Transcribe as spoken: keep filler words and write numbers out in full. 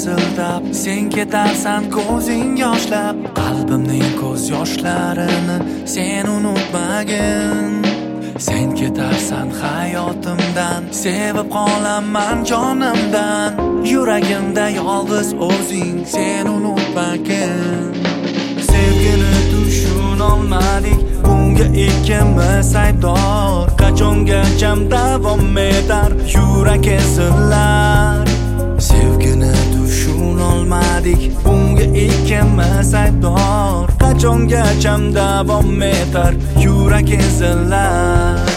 sildab, sen ketarsan ko'zing yoshlab, qalbimning ko'z yoshlarini sen unutmagin. Sen ketarsan hayotimdan, sevib qolaman jonimdan, yuragimda yolg'iz o'zing sen unutmagin. Sevgini tushunolmadik, bunga ikkimiz aybdor. Qachongacha davom etar yurak ezillar. Sevgini tushunolmadik, bunga ikkimiz aybdor. Qachongacha davom etar yurak ezillar.